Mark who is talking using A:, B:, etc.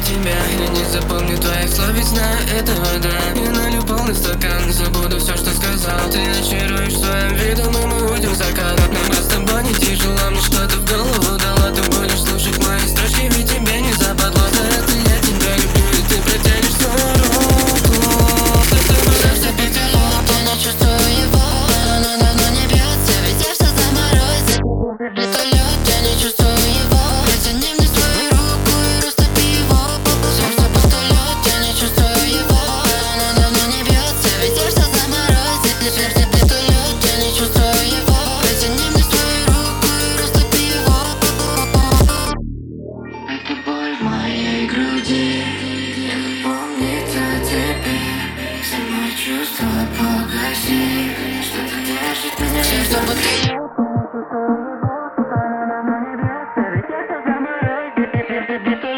A: тебя. Я не запомню твоих слов, ведь знаю этого, да. Я налью полный стакан, забуду все, что сказал. Ты очаруешь своим видом, и мы уйдем в закат. Нам с тобой не тяжело, мне что-то в голову дала. Ты будешь слушать мои строчки, ведь тебе не западло. За это я тебя люблю, и ты протянешь свою руку.
B: Сердце бетело, я не чувствую его. Оно давно не бьется, ведь я все заморозил. Это лед, я не чувствую его. Протяни мне свою руку и растопи его. Сердце просто лед, я не чувствую его. Оно давно не бьется, ведь я все заморозил. Сердце это лед, я не чувствую его. Протяни мне свою руку и растопи его. Это боль в моей груди. Я помнит о тебе. Все мои чувства погаси. Что-то держит меня. Сердце будто